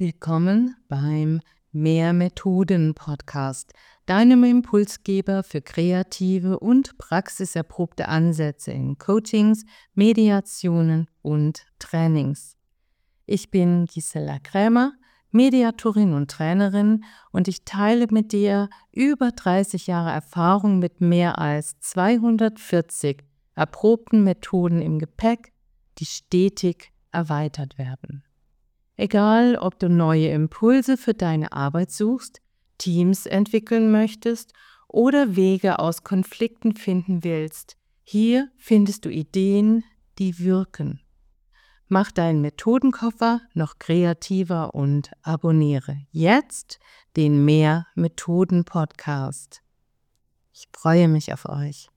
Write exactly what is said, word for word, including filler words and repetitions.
Willkommen beim Mehr Methoden Podcast, deinem Impulsgeber für kreative und praxiserprobte Ansätze in Coachings, Mediationen und Trainings. Ich bin Gisela Krämer, Mediatorin und Trainerin, und ich teile mit dir über dreißig Jahre Erfahrung mit mehr als zweihundertvierzig erprobten Methoden im Gepäck, die stetig erweitert werden. Egal, ob du neue Impulse für deine Arbeit suchst, Teams entwickeln möchtest oder Wege aus Konflikten finden willst, hier findest du Ideen, die wirken. Mach deinen Methodenkoffer noch kreativer und abonniere jetzt den Mehr Methoden Podcast. Ich freue mich auf euch.